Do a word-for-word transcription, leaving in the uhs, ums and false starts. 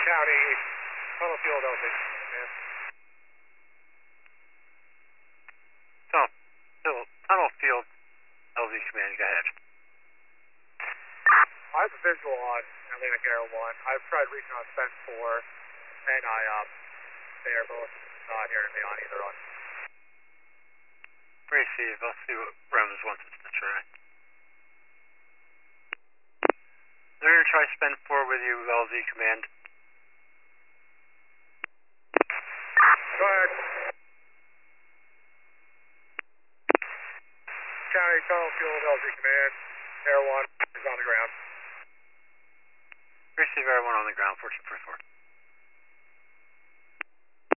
County, Tunnel Field, L Z, man. Tunnel, tunnel, tunnel Field, L Z Command, go ahead. I have a visual on Atlantic Air one. I've tried reaching on Spence four, and I, um, they are both not hearing me on either one. Receive, I'll see what Rems wants us to try. They're going to try Spence four with you, L Z Command. Go ahead. County, Tunnel Field, L Z Command, Air one is on the ground. Receive Air one on the ground, fourteen forty-four.